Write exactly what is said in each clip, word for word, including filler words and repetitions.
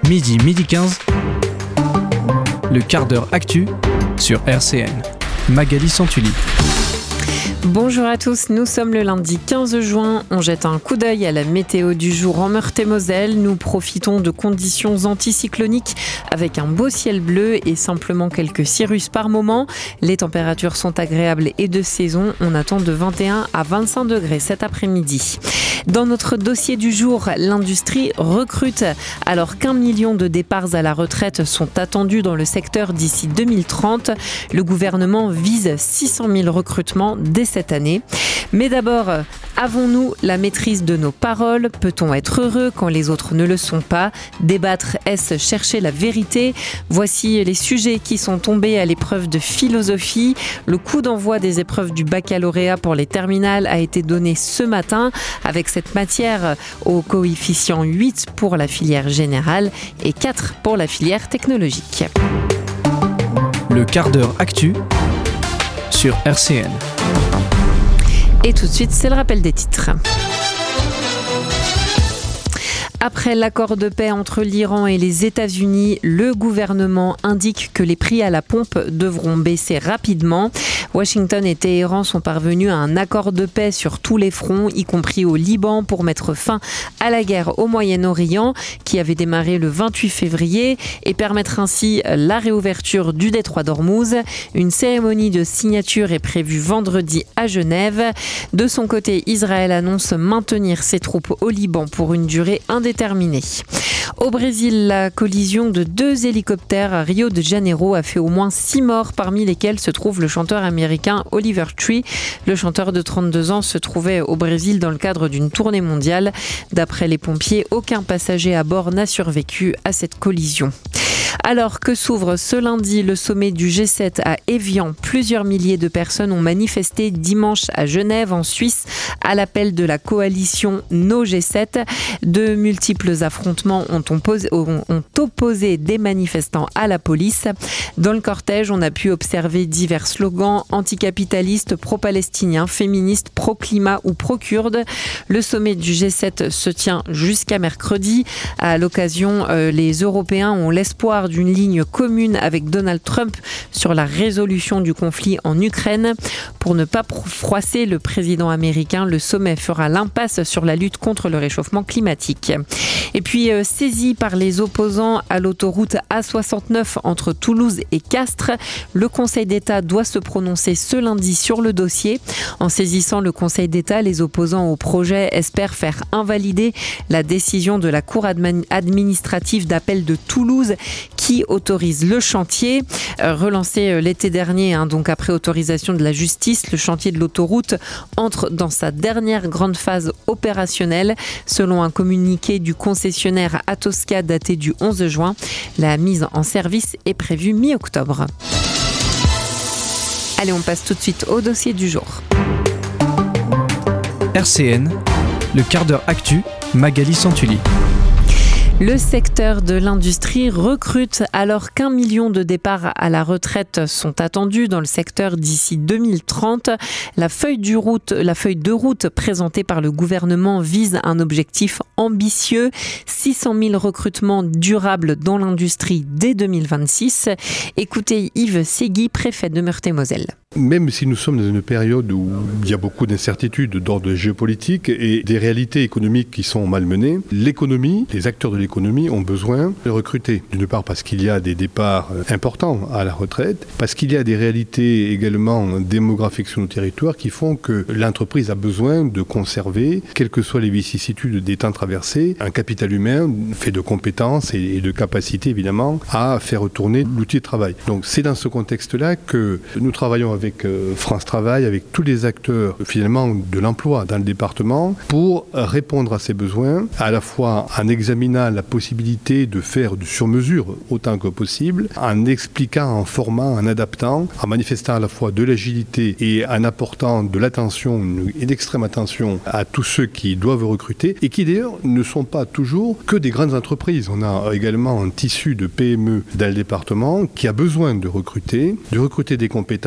Midi, midi quinze, le quart d'heure actu sur R C N. Magali Santulli. Bonjour à tous, nous sommes le lundi quinze juin, on jette un coup d'œil à la météo du jour en Meurthe-et-Moselle. Nous profitons de conditions anticycloniques avec un beau ciel bleu et simplement quelques cirrus par moment. Les températures sont agréables et de saison, on attend de vingt et un à vingt-cinq degrés cet après-midi. Dans notre dossier du jour, l'industrie recrute. Alors qu'un million de départs à la retraite sont attendus dans le secteur d'ici deux mille trente, le gouvernement vise six cent mille recrutements dès cette année. Mais d'abord, avons-nous la maîtrise de nos paroles ? Peut-on être heureux quand les autres ne le sont pas ? Débattre, est-ce chercher la vérité ? Voici les sujets qui sont tombés à l'épreuve de philosophie. Le coup d'envoi des épreuves du baccalauréat pour les terminales a été donné ce matin avec cette matière au coefficient huit pour la filière générale et quatre pour la filière technologique. Le quart d'heure actu sur R C N. Et tout de suite, c'est le rappel des titres. Après l'accord de paix entre l'Iran et les États-Unis, le gouvernement indique que les prix à la pompe devront baisser rapidement. Washington et Téhéran sont parvenus à un accord de paix sur tous les fronts, y compris au Liban, pour mettre fin à la guerre au Moyen-Orient, qui avait démarré le vingt-huit février, et permettre ainsi la réouverture du détroit d'Ormuz. Une cérémonie de signature est prévue vendredi à Genève. De son côté, Israël annonce maintenir ses troupes au Liban pour une durée indéterminée. Terminé. Au Brésil, la collision de deux hélicoptères à Rio de Janeiro a fait au moins six morts, parmi lesquels se trouve le chanteur américain Oliver Tree. Le chanteur de trente-deux ans se trouvait au Brésil dans le cadre d'une tournée mondiale. D'après les pompiers, aucun passager à bord n'a survécu à cette collision. Alors que s'ouvre ce lundi le sommet du G sept à Évian, plusieurs milliers de personnes ont manifesté dimanche à Genève, en Suisse, à l'appel de la coalition No G sept. De multiples affrontements ont opposé, ont opposé des manifestants à la police. Dans le cortège, on a pu observer divers slogans anticapitalistes, pro-palestiniens, féministes, pro-climat ou pro-kurdes. Le sommet du G sept se tient jusqu'à mercredi. À l'occasion, euh, les Européens ont l'espoir d'une ligne commune avec Donald Trump sur la résolution du conflit en Ukraine. Pour ne pas froisser le président américain, le sommet fera l'impasse sur la lutte contre le réchauffement climatique. Et puis, euh, saisi par les opposants à l'autoroute A soixante-neuf entre Toulouse et Castres, le Conseil d'État doit se prononcer ce lundi sur le dossier. En saisissant le Conseil d'État, les opposants au projet espèrent faire invalider la décision de la Cour administrative d'appel de Toulouse qui autorise le chantier. Euh, relancé l'été dernier, hein, donc après autorisation de la justice, le chantier de l'autoroute entre dans sa dernière grande phase opérationnelle. Selon un communiqué du concessionnaire Atosca daté du onze juin, la mise en service est prévue mi-octobre. Allez, on passe tout de suite au dossier du jour. R C N, le quart d'heure actu, Magali Santulli. Le secteur de l'industrie recrute alors qu'un million de départs à la retraite sont attendus dans le secteur d'ici deux mille trente. La feuille, du route, la feuille de route présentée par le gouvernement vise un objectif ambitieux, six cent mille recrutements durables dans l'industrie dès deux mille vingt-six. Écoutez Yves Segui, préfet de Meurthe-et-Moselle. Même si nous sommes dans une période où il y a beaucoup d'incertitudes d'ordre géopolitique et des réalités économiques qui sont malmenées, l'économie, les acteurs de l'économie ont besoin de recruter. D'une part parce qu'il y a des départs importants à la retraite, parce qu'il y a des réalités également démographiques sur nos territoires qui font que l'entreprise a besoin de conserver, quelles que soient les vicissitudes des temps traversés, un capital humain fait de compétences et de capacités évidemment à faire retourner l'outil de travail. Donc c'est dans ce contexte-là que nous travaillons avec avec France Travail, avec tous les acteurs finalement de l'emploi dans le département pour répondre à ces besoins, à la fois en examinant la possibilité de faire du sur-mesure autant que possible, en expliquant, en formant, en adaptant, en manifestant à la fois de l'agilité et en apportant de l'attention et d'extrême attention à tous ceux qui doivent recruter et qui d'ailleurs ne sont pas toujours que des grandes entreprises. On a également un tissu de P M E dans le département qui a besoin de recruter, de recruter des compétences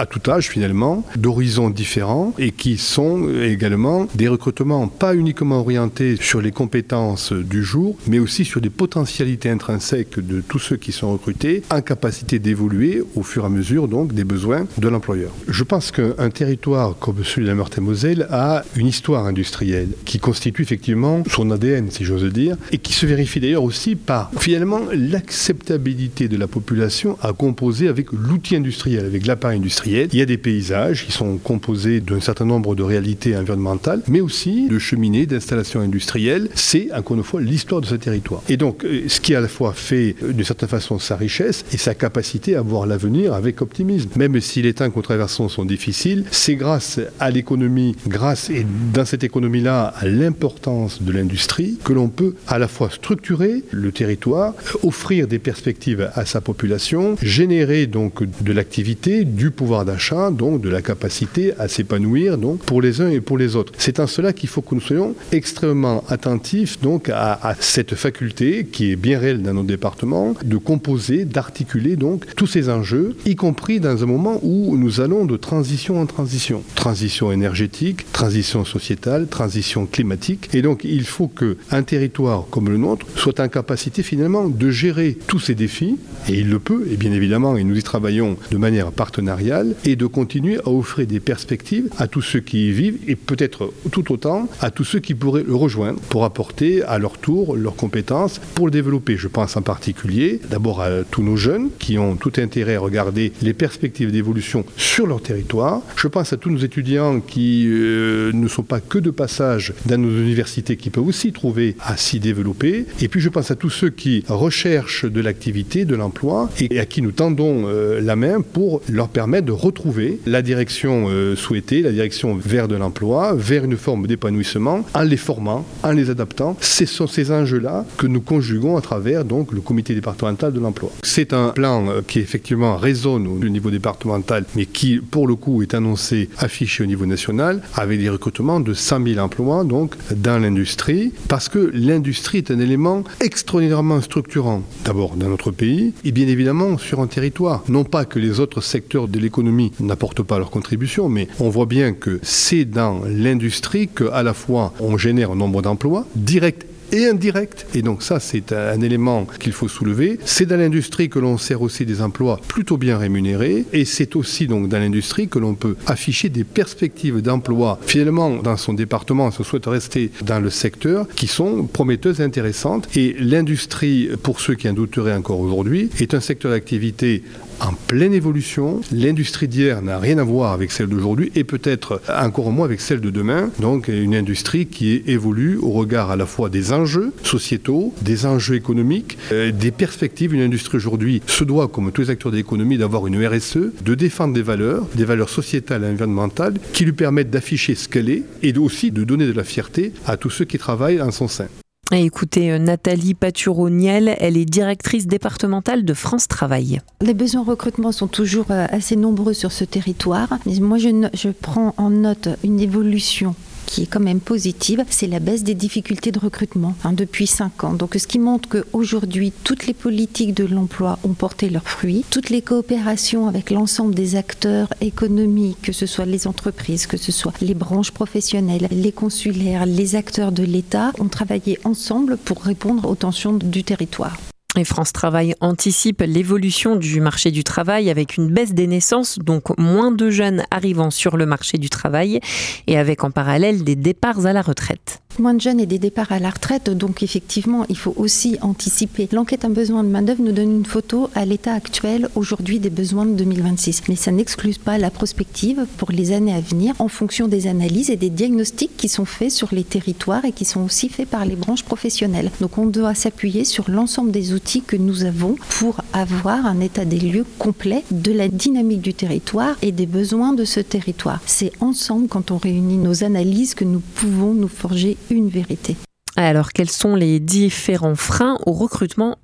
à tout âge finalement, d'horizons différents et qui sont également des recrutements pas uniquement orientés sur les compétences du jour, mais aussi sur des potentialités intrinsèques de tous ceux qui sont recrutés, en capacité d'évoluer au fur et à mesure donc des besoins de l'employeur. Je pense qu'un territoire comme celui de la Meurthe-et-Moselle a une histoire industrielle qui constitue effectivement son A D N, si j'ose dire, et qui se vérifie d'ailleurs aussi par finalement l'acceptabilité de la population à composer avec l'outil industriel, avec l'appareil industriel. Il y a des paysages qui sont composés d'un certain nombre de réalités environnementales, mais aussi de cheminées, d'installations industrielles. C'est, encore une fois, l'histoire de ce territoire. Et donc, ce qui à la fois fait, d'une certaine façon, sa richesse et sa capacité à voir l'avenir avec optimisme. Même si les temps que nous traversons sont difficiles, c'est grâce à l'économie, grâce, et dans cette économie-là, à l'importance de l'industrie, que l'on peut à la fois structurer le territoire, offrir des perspectives à sa population, générer donc de l'activité, du pouvoir d'achat, donc de la capacité à s'épanouir donc pour les uns et pour les autres. C'est en cela qu'il faut que nous soyons extrêmement attentifs donc à, à cette faculté qui est bien réelle dans nos départements de composer, d'articuler donc tous ces enjeux, y compris dans un moment où nous allons de transition en transition. Transition énergétique, transition sociétale, transition climatique. Et donc il faut qu'un territoire comme le nôtre soit en capacité finalement de gérer tous ces défis, et il le peut, et bien évidemment, et nous y travaillons de manière partenariale, et de continuer à offrir des perspectives à tous ceux qui y vivent, et peut-être tout autant à tous ceux qui pourraient le rejoindre pour apporter à leur tour leurs compétences pour le développer. Je pense en particulier d'abord à tous nos jeunes qui ont tout intérêt à regarder les perspectives d'évolution sur leur territoire. Je pense à tous nos étudiants qui euh, ne sont pas que de passage dans nos universités, qui peuvent aussi trouver à s'y développer. Et puis je pense à tous ceux qui recherchent de l'activité, de l'emploi, et à qui nous tendons euh, la main pour leur permettre de retrouver la direction euh, souhaitée, la direction vers de l'emploi, vers une forme d'épanouissement, en les formant, en les adaptant. Ce sont ces enjeux-là que nous conjuguons à travers donc, le comité départemental de l'emploi. C'est un plan euh, qui effectivement résonne au niveau départemental, mais qui pour le coup est annoncé, affiché au niveau national, avec des recrutements de cent mille emplois donc, dans l'industrie, parce que l'industrie est un élément extraordinairement structurant, d'abord dans notre pays, et bien évidemment sur un territoire. Non pas que les autres secteurs de l'économie n'apportent pas leur contribution, mais on voit bien que c'est dans l'industrie qu'à la fois on génère un nombre d'emplois directs et indirect. Et donc ça, c'est un élément qu'il faut soulever. C'est dans l'industrie que l'on sert aussi des emplois plutôt bien rémunérés, et c'est aussi donc dans l'industrie que l'on peut afficher des perspectives d'emploi. Finalement, dans son département, on se souhaite rester dans le secteur, qui sont prometteuses et intéressantes. Et l'industrie, pour ceux qui en douteraient encore aujourd'hui, est un secteur d'activité en pleine évolution. L'industrie d'hier n'a rien à voir avec celle d'aujourd'hui, et peut-être encore moins avec celle de demain. Donc une industrie qui évolue au regard à la fois des enjeux sociétaux, des enjeux économiques, euh, des perspectives. Une industrie aujourd'hui se doit, comme tous les acteurs de l'économie, d'avoir une R S E, de défendre des valeurs, des valeurs sociétales et environnementales qui lui permettent d'afficher ce qu'elle est, et aussi de donner de la fierté à tous ceux qui travaillent en son sein. Et écoutez, Nathalie Paturo-Niel, elle est directrice départementale de France Travail. Les besoins en recrutement sont toujours assez nombreux sur ce territoire. Mais moi, je, je prends en note une évolution qui est quand même positive, c'est la baisse des difficultés de recrutement hein, depuis cinq ans. Donc ce qui montre qu'aujourd'hui, toutes les politiques de l'emploi ont porté leurs fruits. Toutes les coopérations avec l'ensemble des acteurs économiques, que ce soit les entreprises, que ce soit les branches professionnelles, les consulaires, les acteurs de l'État, ont travaillé ensemble pour répondre aux tensions du territoire. Et France Travail anticipe l'évolution du marché du travail avec une baisse des naissances, donc moins de jeunes arrivant sur le marché du travail, et avec en parallèle des départs à la retraite. Moins de jeunes et des départs à la retraite, donc effectivement, il faut aussi anticiper. L'enquête en besoin de main-d'œuvre nous donne une photo à l'état actuel, aujourd'hui, des besoins de deux mille vingt-six. Mais ça n'exclut pas la prospective pour les années à venir, en fonction des analyses et des diagnostics qui sont faits sur les territoires et qui sont aussi faits par les branches professionnelles. Donc on doit s'appuyer sur l'ensemble des outils que nous avons pour avoir un état des lieux complet de la dynamique du territoire et des besoins de ce territoire. C'est ensemble, quand on réunit nos analyses, que nous pouvons nous forger une vérité. Alors, quels sont les différents freins au recrutement aujourd'hui ?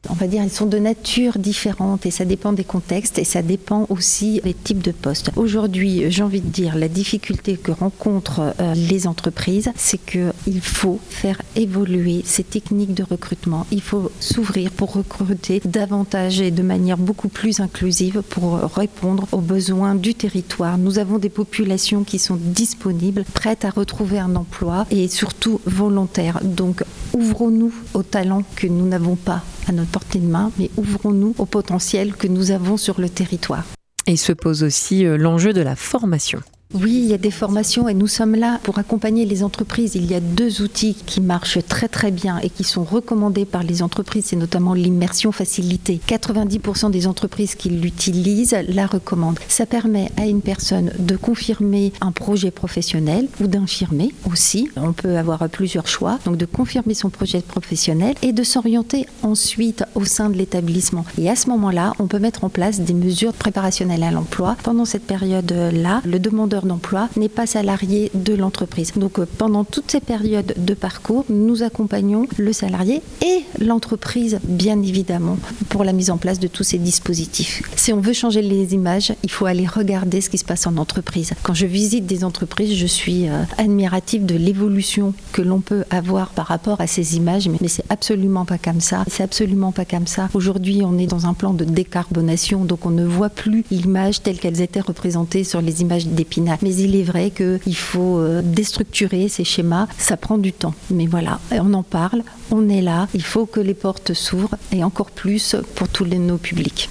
On va dire, ils sont de nature différente et ça dépend des contextes et ça dépend aussi des types de postes. Aujourd'hui, j'ai envie de dire, la difficulté que rencontrent euh, les entreprises, c'est qu'il faut faire évoluer ces techniques de recrutement. Il faut s'ouvrir pour recruter davantage et de manière beaucoup plus inclusive pour répondre aux besoins du territoire. Nous avons des populations qui sont disponibles, prêtes à retrouver un emploi et surtout volontaires. Donc, ouvrons-nous aux talents que nous n'avons pas à notre portée de main, mais ouvrons-nous au potentiel que nous avons sur le territoire. Et se pose aussi l'enjeu de la formation. Oui, il y a des formations et nous sommes là pour accompagner les entreprises. Il y a deux outils qui marchent très très bien et qui sont recommandés par les entreprises, c'est notamment l'immersion facilitée. quatre-vingt-dix pour cent des entreprises qui l'utilisent la recommandent. Ça permet à une personne de confirmer un projet professionnel ou d'infirmer aussi. On peut avoir plusieurs choix, donc de confirmer son projet professionnel et de s'orienter ensuite au sein de l'établissement. Et à ce moment-là, on peut mettre en place des mesures préparationnelles à l'emploi. Pendant cette période-là, le demandeur d'emploi n'est pas salarié de l'entreprise. Donc pendant toutes ces périodes de parcours, nous accompagnons le salarié et l'entreprise, bien évidemment, pour la mise en place de tous ces dispositifs. Si on veut changer les images, il faut aller regarder ce qui se passe en entreprise. Quand je visite des entreprises, je suis euh, admirative de l'évolution que l'on peut avoir par rapport à ces images, mais, mais c'est absolument pas comme ça. C'est absolument pas comme ça. Aujourd'hui, on est dans un plan de décarbonation, donc on ne voit plus l'image telle qu'elles étaient représentées sur les images d'Épinal. Mais il est vrai qu'il faut déstructurer ces schémas, ça prend du temps. Mais voilà, on en parle, on est là, il faut que les portes s'ouvrent et encore plus pour tous les, nos publics.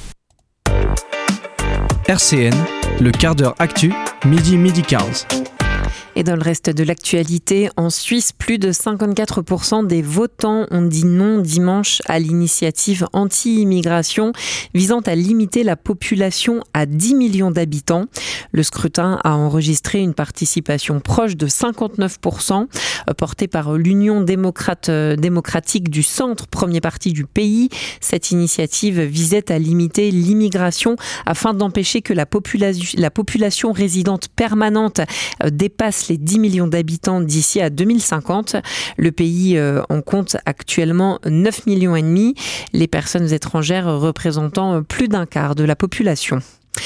R C N, le quart d'heure actu, midi midi quinze. Et dans le reste de l'actualité, en Suisse, plus de cinquante-quatre pour cent des votants ont dit non dimanche à l'initiative anti-immigration visant à limiter la population à dix millions d'habitants. Le scrutin a enregistré une participation proche de cinquante-neuf pour cent, portée par l'Union démocrate, démocratique du centre, premier parti du pays. Cette initiative visait à limiter l'immigration afin d'empêcher que la population, la population résidente permanente dépasse les dix millions d'habitants d'ici à deux mille cinquante. Le pays euh, en compte actuellement neuf millions et demi, les personnes étrangères représentant plus d'un quart de la population.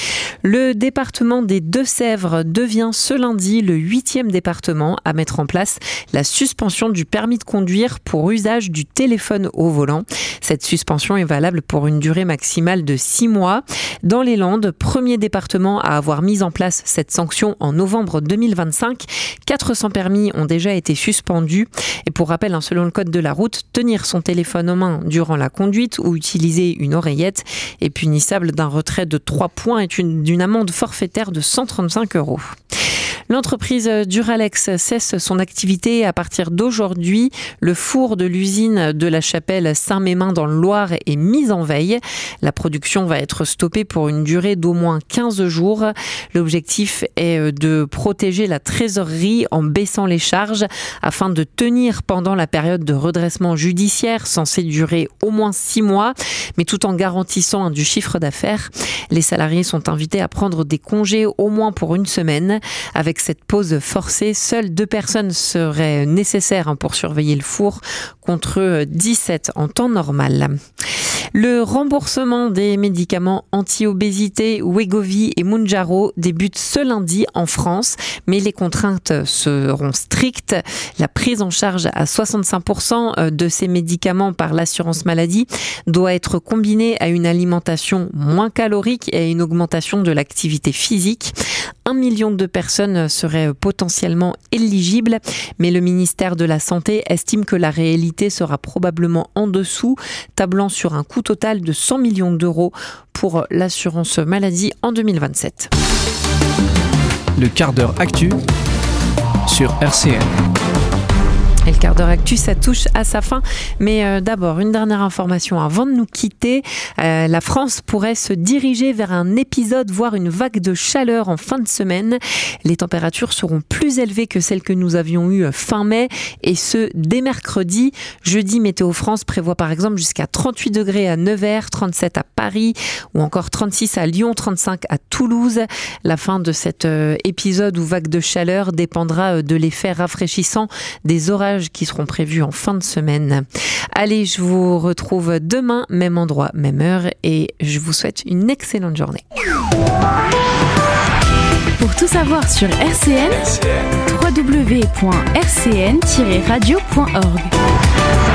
Le département des Deux-Sèvres devient ce lundi le huitième département à mettre en place la suspension du permis de conduire pour usage du téléphone au volant. Cette suspension est valable pour une durée maximale de six mois. Dans les Landes, premier département à avoir mis en place cette sanction en novembre deux mille vingt-cinq, quatre cents permis ont déjà été suspendus. Et pour rappel, selon le code de la route, tenir son téléphone en main durant la conduite ou utiliser une oreillette est punissable d'un retrait de trois points et une d'une amende forfaitaire de cent trente-cinq euros. L'entreprise Duralex cesse son activité à partir d'aujourd'hui. Le four de l'usine de la Chapelle Saint-Mémin dans le Loir est mis en veille. La production va être stoppée pour une durée d'au moins quinze jours. L'objectif est de protéger la trésorerie en baissant les charges afin de tenir pendant la période de redressement judiciaire censée durer au moins six mois, mais tout en garantissant du chiffre d'affaires. Les salariés sont invités à prendre des congés au moins pour une semaine. Avec cette pause forcée, seules deux personnes seraient nécessaires pour surveiller le four contre dix-sept en temps normal. Le remboursement des médicaments anti-obésité Wegovy et Mounjaro débute ce lundi en France, mais les contraintes seront strictes. La prise en charge à soixante-cinq pour cent de ces médicaments par l'assurance maladie doit être combinée à une alimentation moins calorique et à une augmentation de l'activité physique. Un million de personnes seraient potentiellement éligibles, mais le ministère de la Santé estime que la réalité sera probablement en dessous, tablant sur un coût total de cent millions d'euros pour l'assurance maladie en deux mille vingt-sept. Le quart d'heure actu sur R C N. Et le quart d'heure actu, ça touche à sa fin. Mais euh, d'abord, une dernière information avant de nous quitter. Euh, la France pourrait se diriger vers un épisode, voire une vague de chaleur en fin de semaine. Les températures seront plus élevées que celles que nous avions eues fin mai, et ce, dès mercredi. Jeudi, Météo France prévoit par exemple jusqu'à trente-huit degrés à Nevers, trente-sept à Paris, ou encore trente-six à Lyon, trente-cinq à Toulouse. La fin de cet euh, épisode ou vague de chaleur dépendra euh, de l'effet rafraîchissant des orages qui seront prévues en fin de semaine. Allez, je vous retrouve demain, même endroit, même heure, et je vous souhaite une excellente journée. Pour tout savoir sur R C N, w w w point r c n tiret radio point org.